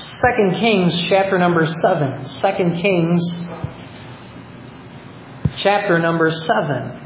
2 Kings chapter number 7. 2 Kings chapter number 7.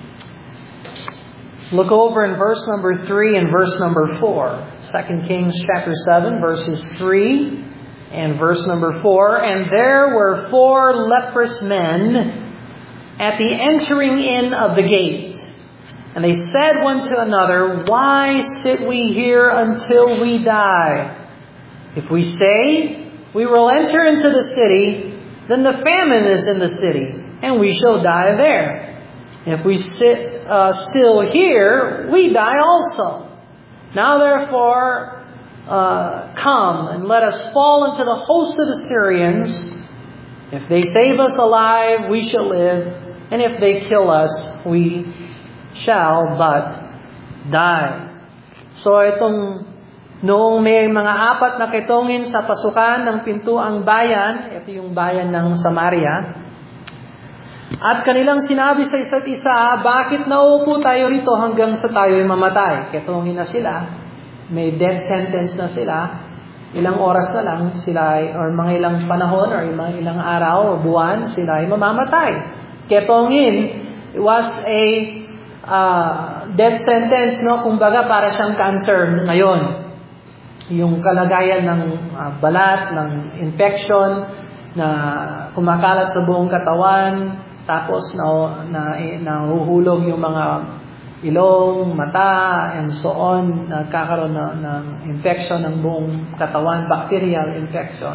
Look over in verse number 3 and verse number 4. 2 Kings chapter 7, verses 3 and verse number 4. And there were 4 leprous men at the entering in of the gate. And they said one to another, "Why sit we here until we die? If we say, we will enter into the city, then the famine is in the city, and we shall die there. If we sit still here, we die also. Now therefore, come and let us fall into the host of the Syrians. If they save us alive, we shall live, and if they kill us, we shall but die." So itong noong may mga 4 na kitongin sa pasukan ng pintuang bayan, ito yung bayan ng Samaria, at kanilang sinabi sa isa't isa, "Bakit nauupo tayo rito hanggang sa tayo'y mamatay?" Kitongin na sila, may death sentence na sila, ilang oras na lang sila, or mga ilang panahon, or mga ilang araw o buwan, sila ay mamamatay. Kitongin, it was a death sentence, no? Kumbaga para siyang cancer ngayon. Yung kalagayan ng balat, ng infection na kumakalat sa buong katawan, tapos nahuhulog yung mga ilong, mata, and so on, nagkakaroon ng infection ng buong katawan, bacterial infection.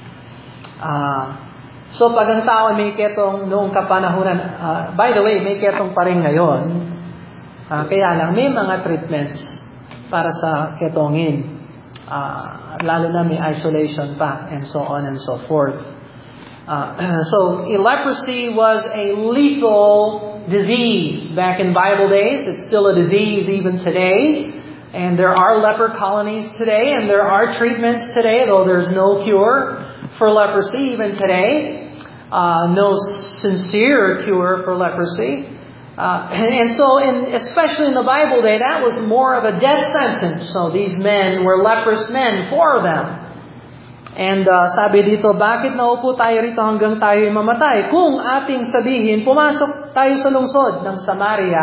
So pag ang tao may ketong noong kapanahunan, by the way, may ketong pa rin ngayon, kaya lang may mga treatments para sa ketongin. Lalo na may isolation pa, and so on and so forth. So leprosy was a lethal disease back in Bible days. It's still a disease even today. And there are leper colonies today, and there are treatments today, though there's no cure for leprosy even today. No sincere cure for leprosy. And so, especially in the Bible day, that was more of a death sentence. So these men were leprous men, 4 of them. And sabi dito, bakit naupo tayo rito hanggang tayo'y mamatay? Kung ating sabihin, pumasok tayo sa lungsod ng Samaria,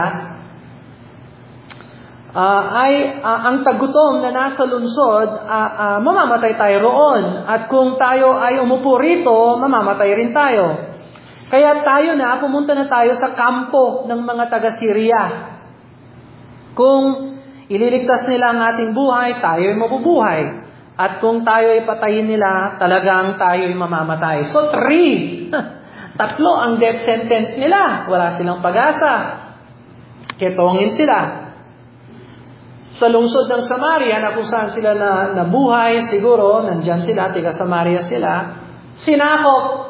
ang tagutom na nasa lungsod, mamamatay tayo roon. At kung tayo ay umupo rito, mamamatay rin tayo. Kaya pumunta na tayo sa kampo ng mga taga-Syria. Kung ililigtas nila ang ating buhay, tayo ay mabubuhay. At kung tayo ay patayin nila, talagang tayo ay mamamatay. So 3. 3 ang death sentence nila. Wala silang pag-asa. Ketongin sila. Sa lungsod ng Samaria, na kung saan sila nabuhay, siguro, nandyan sila, tiga Samaria sila, sinakop,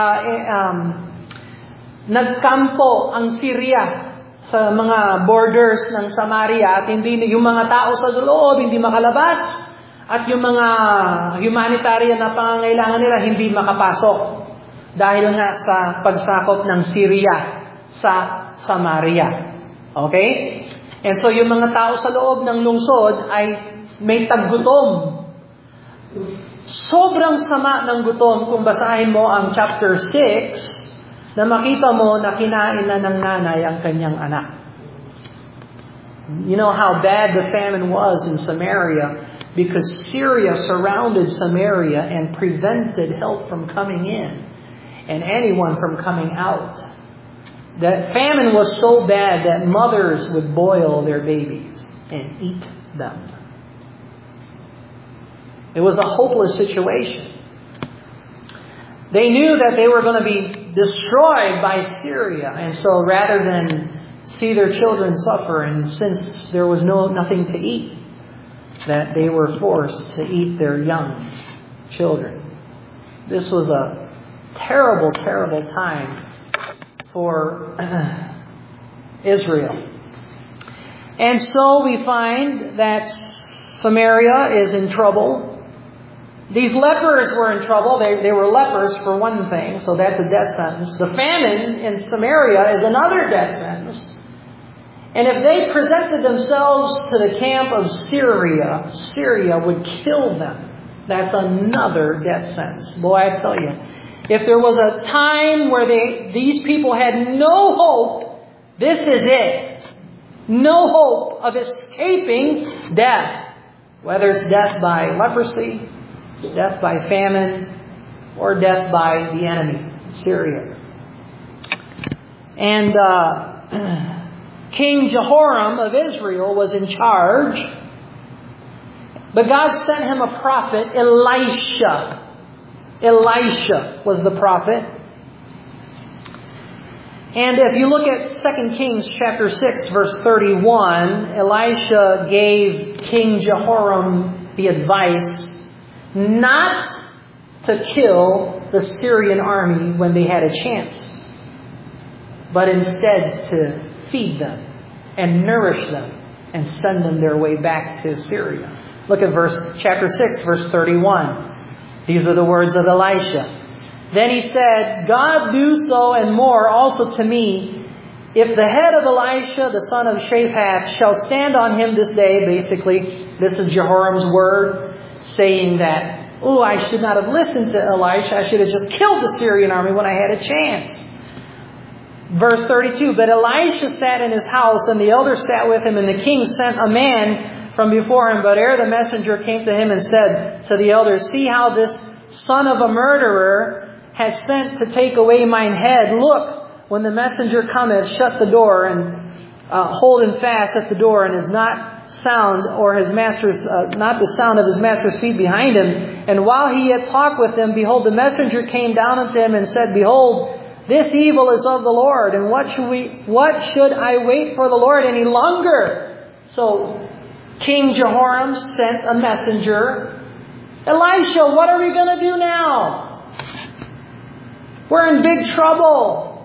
nagkampo ang Syria sa mga borders ng Samaria, at hindi yung mga tao sa loob hindi makalabas, at yung mga humanitarian na pangangailangan nila hindi makapasok dahil nga sa pagsakop ng Syria sa Samaria. Okay? And so yung mga tao sa loob ng lungsod ay may taggutom. Sobrang sama ng gutom kung basahin mo ang chapter 6, na makita mo na kinain na ng nanay ang kanyang anak. You know how bad the famine was in Samaria because Syria surrounded Samaria and prevented help from coming in and anyone from coming out. The famine was so bad that mothers would boil their babies and eat them. It was a hopeless situation. They knew that they were going to be destroyed by Syria, and so rather than see their children suffer, and since there was nothing to eat, that they were forced to eat their young children. This was a terrible, terrible time for Israel. And so we find that Samaria is in trouble. These lepers were in trouble. They were lepers for one thing, so that's a death sentence. The famine in Samaria is another death sentence. And if they presented themselves to the camp of Syria, Syria would kill them. That's another death sentence. Boy, I tell you, if there was a time where these people had no hope, this is it. No hope of escaping death. Whether it's death by leprosy, death by famine, or death by the enemy, Syria. And King Jehoram of Israel was in charge. But God sent him a prophet, Elisha. Elisha was the prophet. And if you look at 2 Kings chapter 6, verse 31, Elisha gave King Jehoram the advice not to kill the Syrian army when they had a chance, but instead to feed them and nourish them and send them their way back to Syria. Look at chapter 6, verse 31. These are the words of Elisha. Then he said, God do so and more also to me, if the head of Elisha, the son of Shaphat, shall stand on him this day. Basically, this is Jehoram's word, saying that, I should not have listened to Elisha. I should have just killed the Syrian army when I had a chance. Verse 32, but Elisha sat in his house, and the elders sat with him, and the king sent a man from before him. But ere the messenger came to him and said to the elders, see how this son of a murderer has sent to take away mine head. Look, when the messenger cometh, shut the door, and hold him fast at the door, and is not sound, or his master's not the sound of his master's feet behind him. And while he yet talked with them, behold, the messenger came down unto him and said, behold, this evil is of the Lord, and what should I wait for the Lord any longer? So King Jehoram sent a messenger. Elisha, what are we going to do now? We're in big trouble.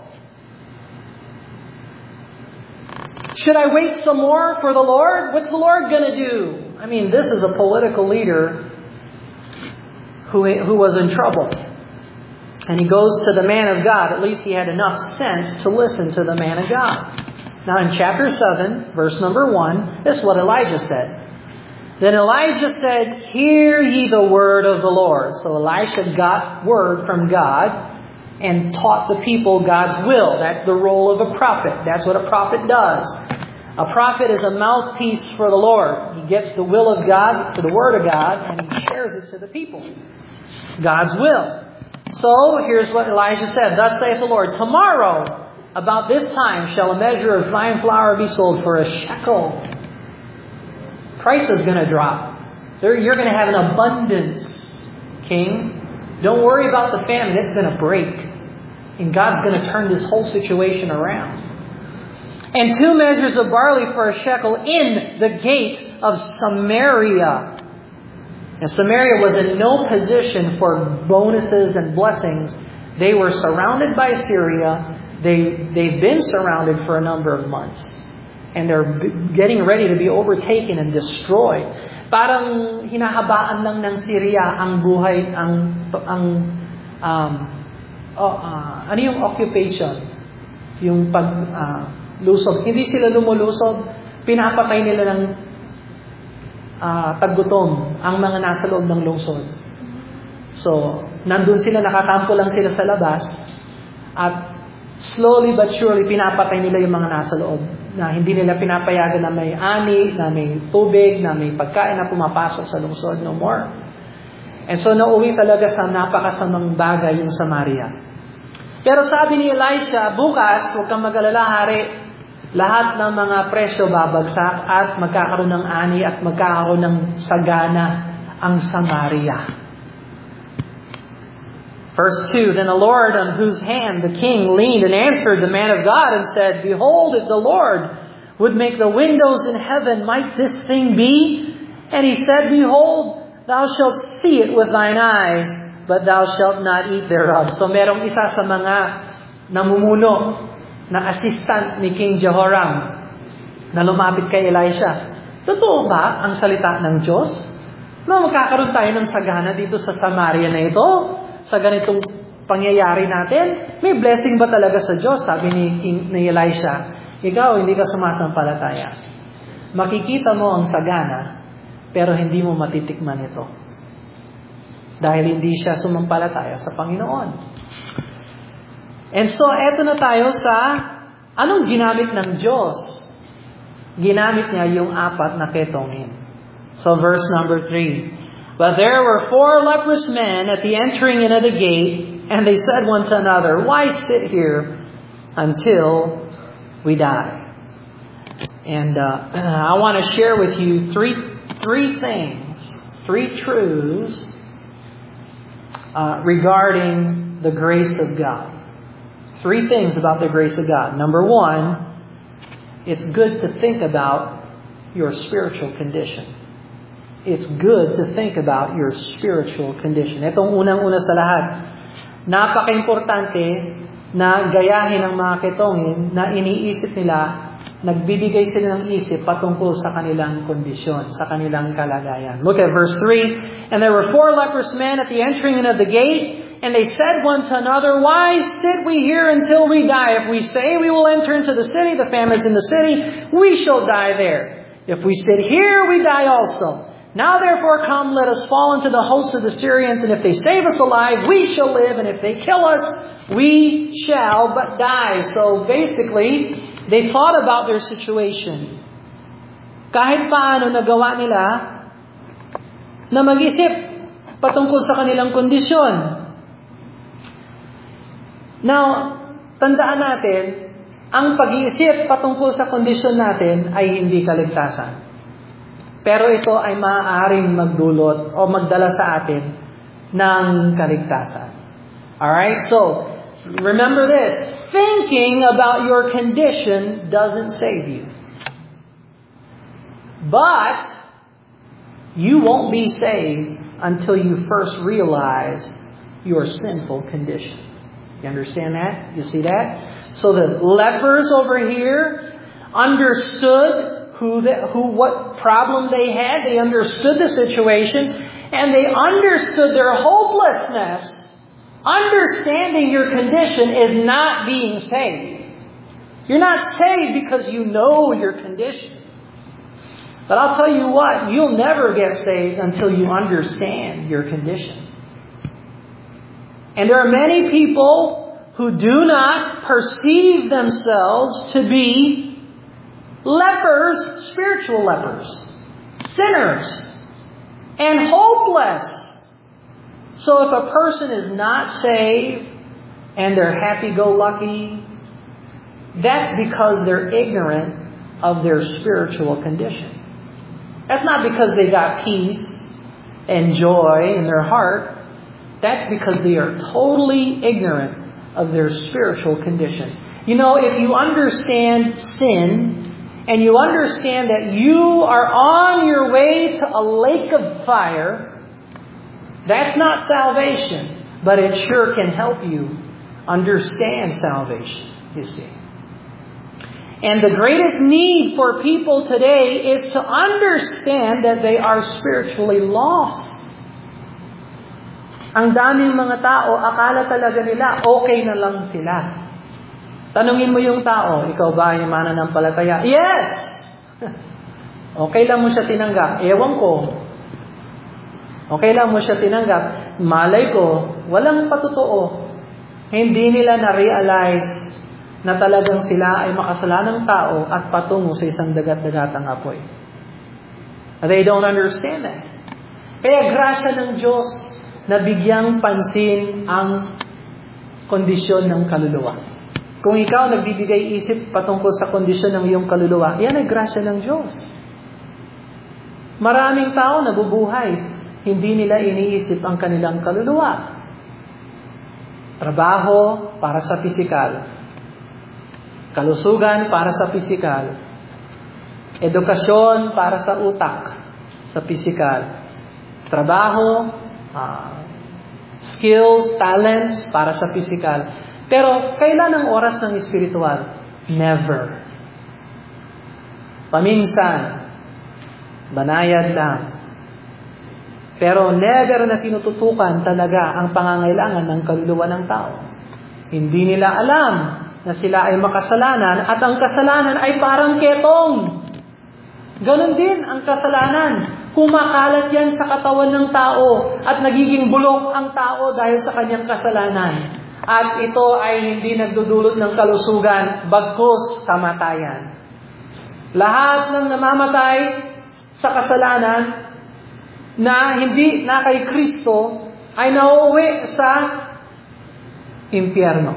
Should I wait some more for the Lord? What's the Lord going to do? I mean, this is a political leader who was in trouble. And he goes to the man of God. At least he had enough sense to listen to the man of God. Now in chapter 7, verse number 1, this is what Elijah said. Then Elijah said, hear ye the word of the Lord. So Elisha got word from God and taught the people God's will. That's the role of a prophet. That's what a prophet does. A prophet is a mouthpiece for the Lord. He gets the will of God, to the word of God, and he shares it to the people. God's will. So here's what Elijah said. Thus saith the Lord, tomorrow about this time shall a measure of fine flour be sold for a shekel. Price is going to drop. You're going to have an abundance, king. Don't worry about the famine. It's going to break. And God's going to turn this whole situation around. And 2 measures of barley for a shekel in the gate of Samaria. And Samaria was in no position for bonuses and blessings. They were surrounded by Syria. They've been surrounded for a number of months. And they're getting ready to be overtaken and destroyed. Parang hinahabaan lang ng Syria ang buhay, ano yung occupation? Yung paglusob. Hindi sila lumulusob. Pinapatay nila ng taggutom ang mga nasa loob ng lungsod. So, nandun sila, nakakampo lang sila sa labas, at slowly but surely pinapatay nila yung mga nasa loob, na hindi nila pinapayagan na may ani, na may tubig, na may pagkain na pumapasok sa lungsod, no more. And so nauwi talaga sa napakasamang bagay yung Samaria. Pero sabi ni Elisha, bukas, huwag kang mag-alala, hari, lahat ng mga presyo babagsak at magkakaroon ng ani at magkakaroon ng sagana ang Samaria. Verse 2, then the Lord on whose hand the king leaned and answered the man of God and said, behold, if the Lord would make the windows in heaven, might this thing be? And he said, behold, thou shalt see it with thine eyes, but thou shalt not eat thereof. So merong isa sa mga namumuno na assistant ni King Jehoram na lumapit kay Elisha. Totoo ba ang salita ng Diyos? No, magkakaroon tayo ng sagana dito sa Samaria na ito? Sa ganitong pangyayari natin? May blessing ba talaga sa Diyos? Sabi ni Elisha, ikaw hindi ka sumasampalataya. Makikita mo ang sagana, pero hindi mo matitikman ito. Dahil hindi siya sumampalataya sa Panginoon. And so, eto na tayo sa anong ginamit ng Diyos. Ginamit niya yung 4 na ketongin. So, verse number 3. But there were 4 leprous men at the entering in of the gate, and they said one to another, Why sit here until we die? And I want to share with you three things, 3 truths regarding the grace of God. 3 things about the grace of God. Number 1, it's good to think about your spiritual condition. It's good to think about your spiritual condition. Itong unang-una sa lahat, napaka-importante na gayahin ng mga ketongin na iniisip nila, nagbibigay sila ng isip patungkol sa kanilang kondisyon, sa kanilang kalagayan. Look at verse 3. And there were 4 leprous men at the entering in of the gate, and they said one to another, Why sit we here until we die? If we say we will enter into the city, the famine is in the city, we shall die there. If we sit here, we die also. Now therefore come, let us fall into the host of the Syrians, and if they save us alive, we shall live, and if they kill us, we shall but die. So basically, they thought about their situation. Kahit paano nagawa nila na mag-isip patungkol sa kanilang kondisyon. Now, tandaan natin, ang pag-iisip patungkol sa kondisyon natin ay hindi kaligtasan. Pero ito ay maaaring magdulot o magdala sa atin ng kaligtasan. Alright? So, remember this. Thinking about your condition doesn't save you. But, you won't be saved until you first realize your sinful condition. You understand that? You see that? So the lepers over here understood what problem they had. They understood the situation, and they understood their hopelessness. Understanding your condition is not being saved. You're not saved because you know your condition. But I'll tell you what, you'll never get saved until you understand your condition. And there are many people who do not perceive themselves to be lepers, spiritual lepers, sinners, and hopeless. So if a person is not saved and they're happy-go-lucky, that's because they're ignorant of their spiritual condition. That's not because they got peace and joy in their heart. That's because they are totally ignorant of their spiritual condition. You know, if you understand sin, and you understand that you are on your way to a lake of fire, that's not salvation, but it sure can help you understand salvation, you see. And the greatest need for people today is to understand that they are spiritually lost. Ang daming mga tao, akala talaga nila okay na lang sila. Tanungin mo yung tao, ikaw ba ay mananampalataya? Yes! Okay lang mo siya tinanggap. Ewan ko. Okay lang mo siya tinanggap. Malay ko, walang patotoo. Hindi nila na-realize na talagang sila ay makasalanang tao at patungo sa isang dagat-dagatang apoy. They don't understand that. Kaya grasya ng Diyos na bigyang pansin ang kondisyon ng kaluluwa. Kung ikaw nagbibigay isip patungkol sa kondisyon ng iyong kaluluwa, yan ay grasya ng Diyos. Maraming tao nabubuhay, hindi nila iniisip ang kanilang kaluluwa. Trabaho para sa pisikal. Kalusugan para sa pisikal. Edukasyon para sa utak, sa pisikal. Trabaho, skills, talents para sa pisikal. Pero kailan ang oras ng espiritual? Never. Paminsan, banayad lang. Pero never na tinututukan talaga ang pangangailangan ng kaluluwa ng tao. Hindi nila alam na sila ay makasalanan at ang kasalanan ay parang ketong. Ganon din ang kasalanan. Kumakalat yan sa katawan ng tao at nagiging bulok ang tao dahil sa kanyang kasalanan. At ito ay hindi nagdudulot ng kalusugan, bagkus kamatayan. Lahat ng namamatay sa kasalanan na hindi na kay Kristo ay nauuwi sa impyerno.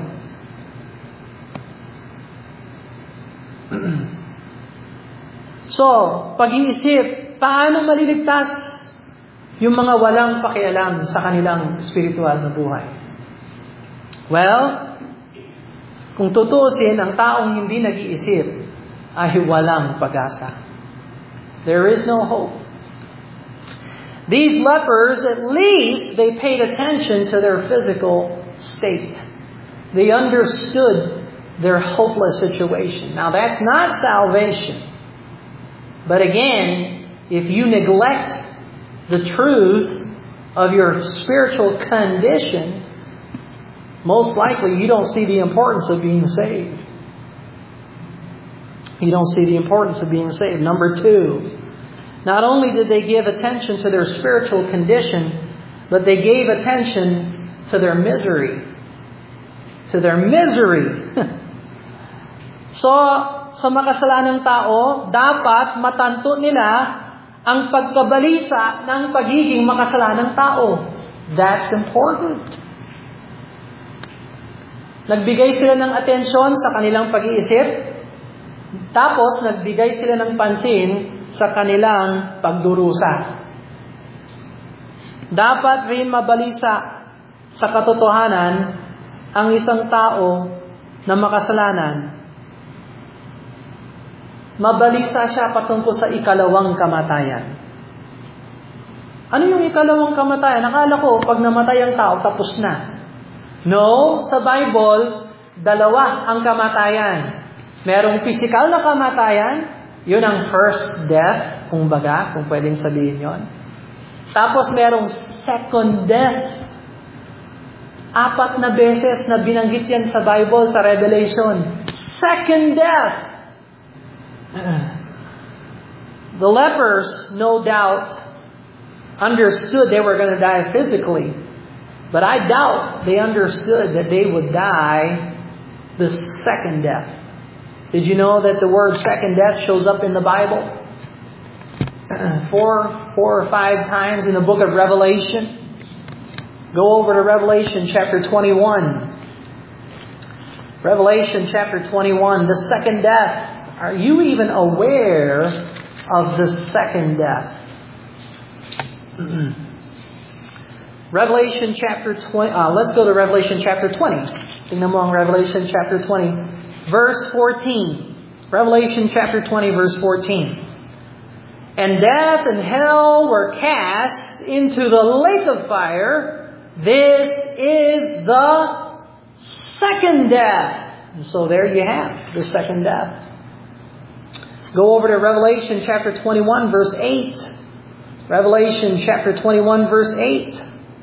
So, pag-iisip, paano maliligtas yung mga walang pakialam sa kanilang spiritual na buhay? Well, kung tutuusin, ang taong hindi nag-iisip ay walang pag-asa. There is no hope. These lepers, at least, they paid attention to their physical state. They understood their hopeless situation. Now, that's not salvation. But again, if you neglect the truth of your spiritual condition, most likely you don't see the importance of being saved. You don't see the importance of being saved. Number 2, not only did they give attention to their spiritual condition, but they gave attention to their misery. To their misery. So, sa makasalanang tao, dapat matanto nila ang pagkabalisa ng pagiging makasalanang tao. That's important. Nagbigay sila ng atensyon sa kanilang pag-iisip, tapos nagbigay sila ng pansin sa kanilang pagdurusa. Dapat rin mabalisa sa katotohanan ang isang tao na makasalanan. Mabalisa siya patungkol sa ikalawang kamatayan. Ano yung ikalawang kamatayan? Akala ko, pag namatay ang tao, tapos na. No, sa Bible, 2 ang kamatayan. Merong physical na kamatayan, yun ang first death, kung pwedeng sabihin yon. Tapos merong second death. 4 na beses na binanggit yan sa Bible, sa Revelation. Second death. The lepers, no doubt, understood they were going to die physically. But I doubt they understood that they would die the second death. Did you know that the word second death shows up in the Bible? 4 or 5 times in the book of Revelation. Go over to Revelation chapter 21. Revelation chapter 21, the second death. Are you even aware of the second death? Revelation chapter 20. Let's go to Revelation chapter 20. Tingnan mo ang Revelation chapter 20, verse 14. Revelation chapter 20, verse 14. And death and hell were cast into the lake of fire. This is the second death. And so there you have the second death. Go over to Revelation chapter 21, verse 8. Revelation chapter 21, verse 8.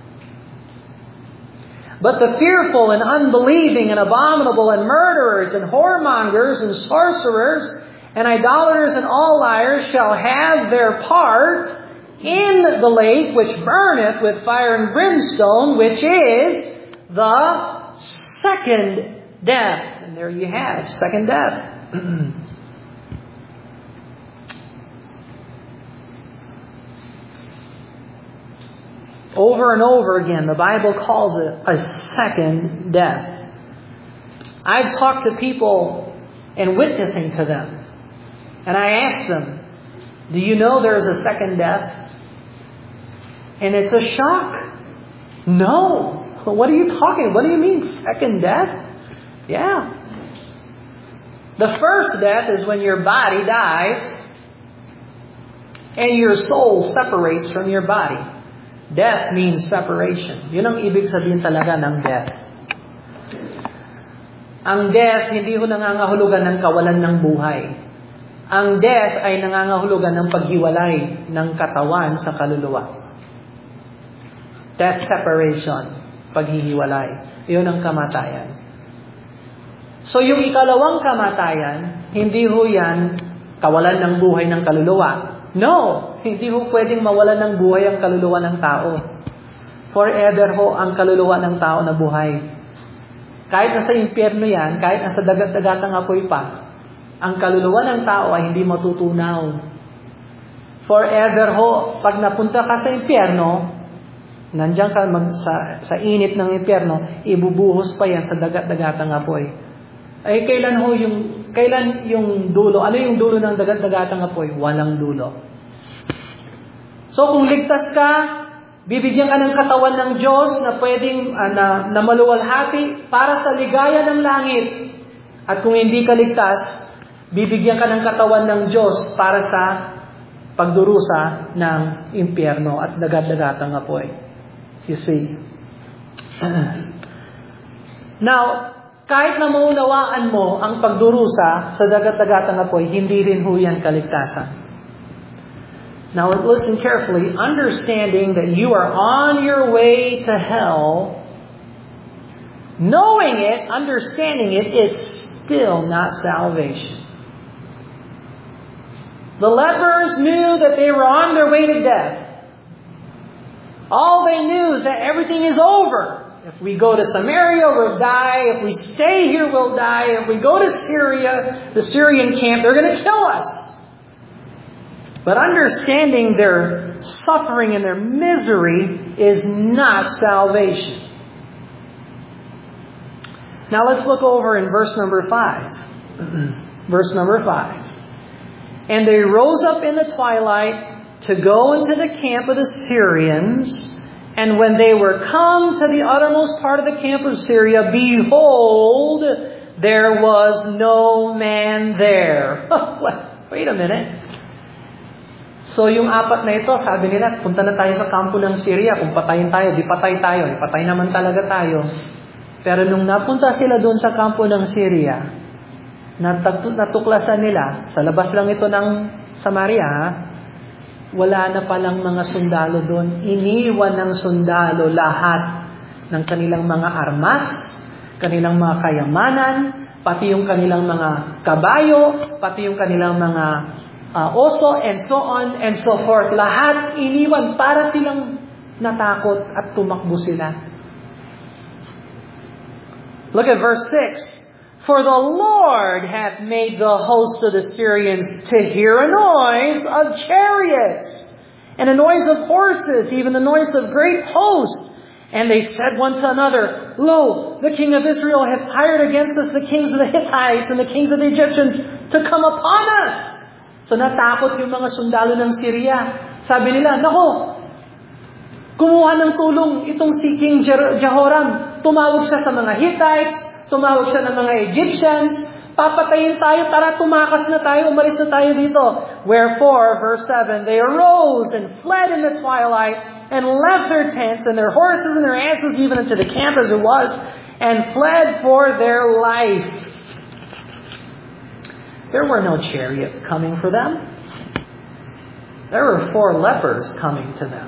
But the fearful and unbelieving and abominable and murderers and whoremongers and sorcerers and idolaters and all liars shall have their part in the lake which burneth with fire and brimstone, which is the second death. And there you have, second death. Over and over again, the Bible calls it a second death. I've talked to people and witnessing to them. And I ask them, do you know there is a second death? And it's a shock. No. What are you talking? What do you mean, second death? Yeah. The first death is when your body dies and your soul separates from your body. Death means separation. Yun ang ibig sabihin talaga ng death. Ang death, hindi ho nangangahulugan ng kawalan ng buhay. Ang death ay nangangahulugan ng paghiwalay ng katawan sa kaluluwa. Death separation, paghihiwalay. Yun ang kamatayan. So yung ikalawang kamatayan, hindi ho yan kawalan ng buhay ng kaluluwa. No! hindi ho pwedeng mawalan ng buhay ang kaluluwa ng tao. Forever ho ang kaluluwa ng tao na buhay. Kahit nasa impyerno yan, kahit nasa dagat-dagatang apoy pa, ang kaluluwa ng tao ay hindi matutunaw. Forever ho, pag napunta ka sa impyerno, nandiyan ka sa init ng impyerno, ibubuhos pa yan sa dagat-dagatang apoy. Ay kailan yung dulo? Ano yung dulo ng dagat-dagatang apoy? Walang dulo. So kung ligtas ka, bibigyan ka ng katawan ng Diyos na pwedeng na maluwalhati para sa ligaya ng langit. At kung hindi ka ligtas, bibigyan ka ng katawan ng Diyos para sa pagdurusa ng impyerno at dagat-dagatang apoy. You see. Now, kahit na maunawaan mo ang pagdurusa sa dagat-dagatang apoy, hindi rin ho yan kaligtasan. Now, listen carefully. Understanding that you are on your way to hell, knowing it, understanding it, is still not salvation. The lepers knew that they were on their way to death. All they knew is that everything is over. If we go to Samaria, we'll die. If we stay here, we'll die. If we go to Syria, the Syrian camp, they're going to kill us. But understanding their suffering and their misery is not salvation. Now let's look over in verse number 5. Verse number 5. And they rose up in the twilight to go into the camp of the Syrians. And when they were come to the uttermost part of the camp of Syria, behold, there was no man there. Wait a minute. So yung apat na ito, sabi nila, punta na tayo sa kampo ng Syria. Kung patayin tayo, di patay tayo. Patay naman talaga tayo. Pero nung napunta sila doon sa kampo ng Syria, natuklasan nila, sa labas lang ito ng Samaria, wala na palang mga sundalo doon. Iniwan ng sundalo lahat ng kanilang mga armas, kanilang mga kayamanan, pati yung kanilang mga kabayo, pati yung kanilang mga oso, and so on and so forth. Lahat iniwan para silang natakot at tumakbo sila. Look at verse 6. For the Lord hath made the host of the Syrians to hear a noise of chariots, and a noise of horses, even the noise of great hosts. And they said one to another, Lo, the king of Israel hath hired against us the kings of the Hittites and the kings of the Egyptians to come upon us. So natakot yung mga sundalo ng Syria. Sabi nila, nako, kumuha ng tulong itong si King Jehoram. Tumawag siya sa mga Hittites, tumawag siya ng mga Egyptians, papatayin tayo, tara tumakas na tayo, umalis na tayo dito. Wherefore, verse 7, they arose and fled in the twilight, and left their tents and their horses and their asses even into the camp as it was, and fled for their life. There were no chariots coming for them. There were 4 lepers coming to them.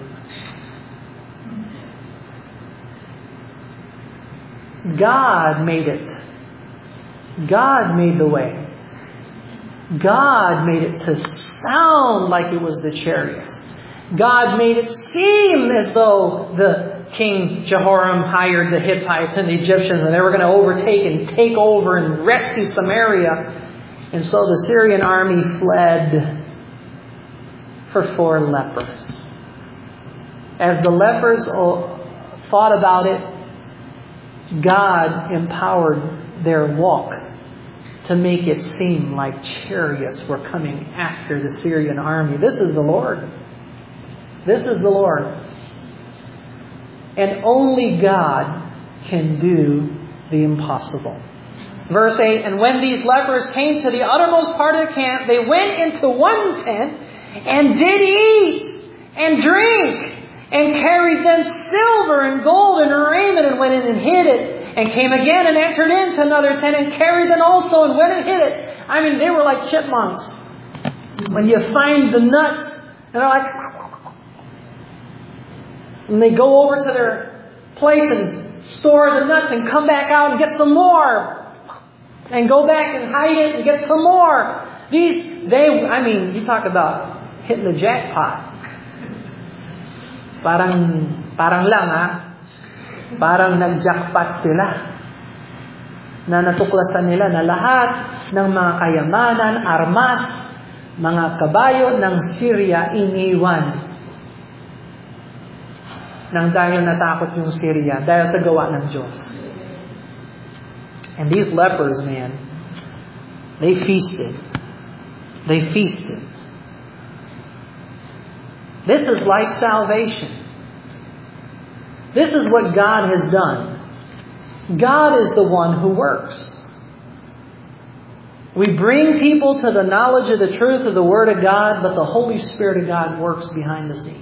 God made it. God made the way. God made it to sound like it was the chariots. God made it seem as though the King Jehoram hired the Hittites and the Egyptians and they were going to overtake and take over and rescue Samaria. And so the Syrian army fled for 4 lepers. As the lepers thought about it, God empowered their walk to make it seem like chariots were coming after the Syrian army. This is the Lord. This is the Lord. And only God can do the impossible. Verse 8, and when these lepers came to the uttermost part of the camp, they went into one tent and did eat and drink, and carried them silver and gold and raiment, and went in and hid it, and came again and entered into another tent and carried them also and went and hid it. I mean, they were like chipmunks. When you find the nuts, and they're like, and they go over to their place and store the nuts and come back out and get some more, and go back and hide it and get some more. You talk about hitting the jackpot. Parang lang parang nag-jackpot sila. Na natuklasan nila na lahat ng mga kayamanan, armas, mga kabayo ng Syria iniwan. Nang dahil natakot yung Syria, dahil sa gawa ng Diyos. And these lepers, man, they feasted. They feasted. This is like salvation. This is what God has done. God is the one who works. We bring people to the knowledge of the truth of the Word of God, but the Holy Spirit of God works behind the scenes.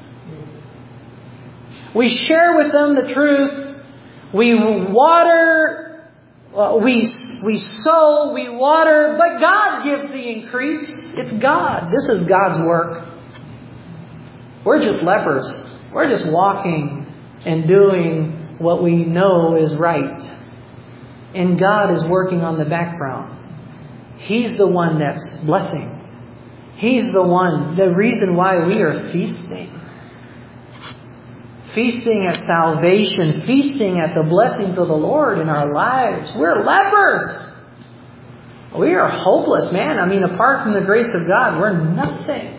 We share with them the truth. We water, we sow, we water, but God gives the increase. It's God. This is God's work. We're just lepers. We're just walking and doing what we know is right. And God is working on the background. He's the one that's blessing. He's the one, the reason why we are feasting. Feasting at salvation, feasting at the blessings of the Lord in our lives. We're lepers. We are hopeless, man. I mean, apart from the grace of God, we're nothing.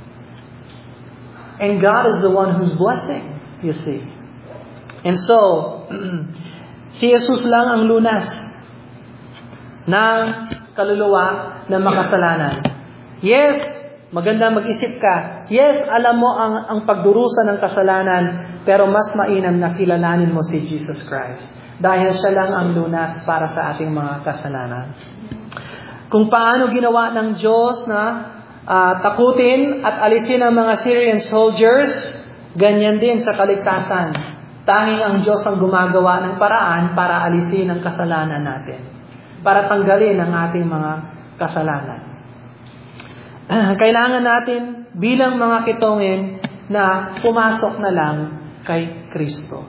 And God is the one who's blessing, you see. And so, si Jesus lang ang lunas ng kaluluwa na makasalanan. Yes, maganda mag-isip ka. Yes, alam mo ang pagdurusa ng kasalanan, pero mas mainam na kilalanin mo si Jesus Christ. Dahil siya lang ang lunas para sa ating mga kasalanan. Kung paano ginawa ng Diyos na takutin at alisin ang mga Syrian soldiers, ganyan din sa kaligtasan. Tanging ang Diyos ang gumagawa ng paraan para alisin ang kasalanan natin. Para tanggalin ang ating mga kasalanan. Kailangan natin bilang mga kitongin na pumasok na lang kay Kristo.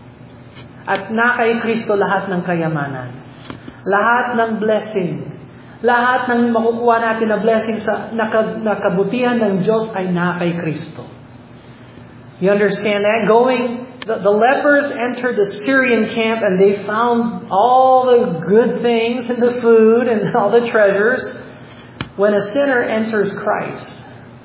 At na kay Kristo lahat ng kayamanan. Lahat ng blessing. Lahat ng makukuha natin na blessing sa nakabutihan ng Diyos ay na kay Kristo. You understand that? The lepers entered the Syrian camp and they found all the good things and the food and all the treasures. When a sinner enters Christ,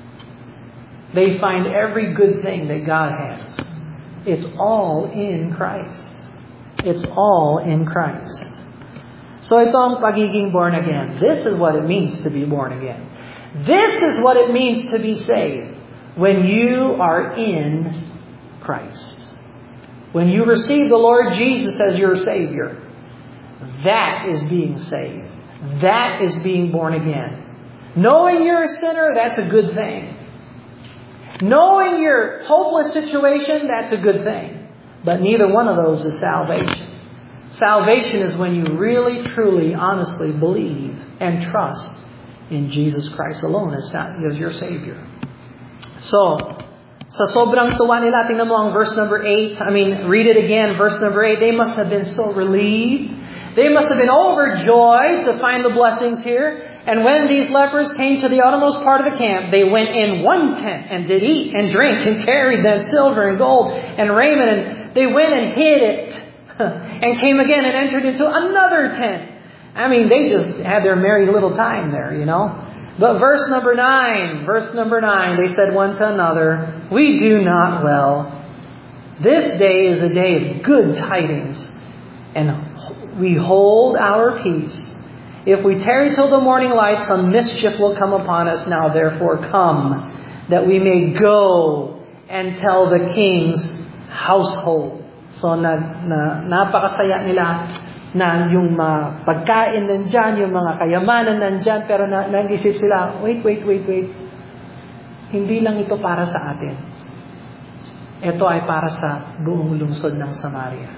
they find every good thing that God has. It's all in Christ. It's all in Christ. So ito ang pagiging born again. This is what it means to be born again. This is what it means to be saved. When you are in Christ. When you receive the Lord Jesus as your Savior. That is being saved. That is being born again. Knowing you're a sinner, that's a good thing. Knowing your hopeless situation, that's a good thing. But neither one of those is salvation. Salvation is when you really, truly, honestly believe and trust in Jesus Christ alone as your Savior. So, sa sobrang tuwa nila, tingnan mo ang verse number 8. Read it again, verse number 8. They must have been so relieved. They must have been overjoyed to find the blessings here. And when these lepers came to the outermost part of the camp, they went in one tent and did eat and drink and carried them silver and gold and raiment. And they went and hid it and came again and entered into another tent. They just had their merry little time there, you know. But verse number 9, they said one to another, "We do not well. This day is a day of good tidings, and we hold our peace. If we tarry till the morning light, some mischief will come upon us. Now therefore come, that we may go and tell the king's household." So napakasaya nila na yung mga pagkain nandyan, yung mga kayamanan nandyan, pero nag-isip sila, wait. Hindi lang ito para sa atin. Ito ay para sa buong lungsod ng Samaria.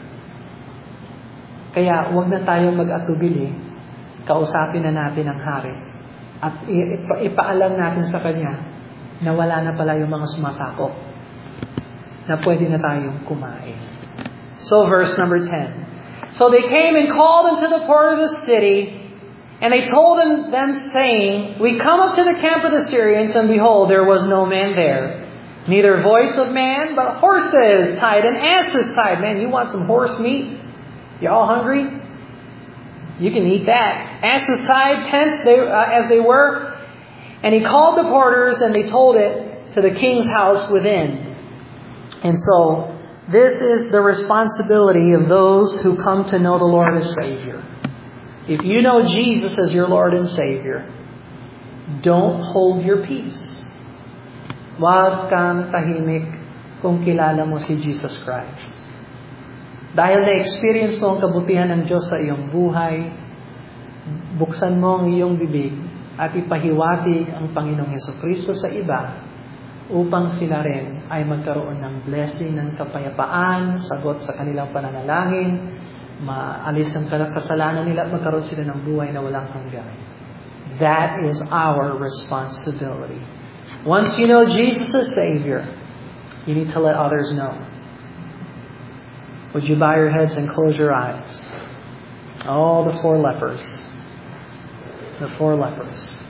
Kaya huwag na tayong mag-atubili. Kausapin na natin ang hari. At ipaalam natin sa kanya na wala na pala yung mga sumasakop. Na pwede na tayong kumain. So verse number 10. So they came and called into the port of the city, and they told them saying, "We come up to the camp of the Syrians, and behold, there was no man there. Neither voice of man, but horses tied and asses tied. Man, you want some horse meat? You all hungry? You can eat that. Asses tied, tents as they were. And he called the porters, and they told it to the king's house within. And so, this is the responsibility of those who come to know the Lord as Savior. If you know Jesus as your Lord and Savior, don't hold your peace. Huwag kang tahimik kung kilala mo si Jesus Christ. Dahil na-experience mo ang kabutihan ng Diyos sa iyong buhay, buksan mo ang iyong bibig at ipahiwatig ang Panginoong Hesukristo sa iba upang sila rin ay magkaroon ng blessing, ng kapayapaan, sagot sa kanilang pananalangin, maalis ang kasalanan nila at magkaroon sila ng buhay na walang hanggan. That is our responsibility. Once you know Jesus as Savior, you need to let others know. Would you bow your heads and close your eyes? Oh, the 4 lepers. The 4 lepers.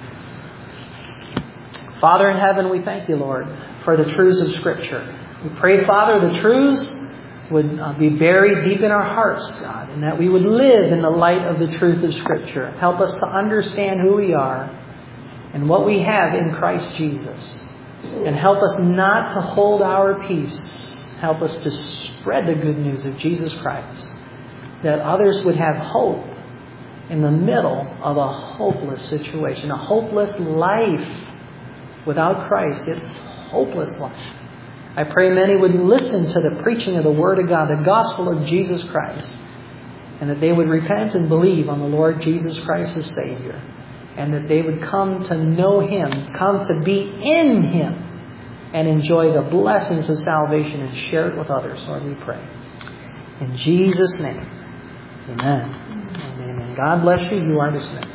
Father in heaven, we thank you, Lord, for the truths of Scripture. We pray, Father, the truths would be buried deep in our hearts, God, and that we would live in the light of the truth of Scripture. Help us to understand who we are and what we have in Christ Jesus. And help us not to hold our peace. Help us to spread the good news of Jesus Christ, that others would have hope in the middle of a hopeless situation, a hopeless life. Without Christ, it's hopeless life. I pray many would listen to the preaching of the Word of God, the gospel of Jesus Christ, and that they would repent and believe on the Lord Jesus Christ as Savior, and that they would come to know Him, come to be in Him, and enjoy the blessings of salvation and share it with others. Lord, we pray. In Jesus' name, amen. Amen. God bless you. You are dismissed.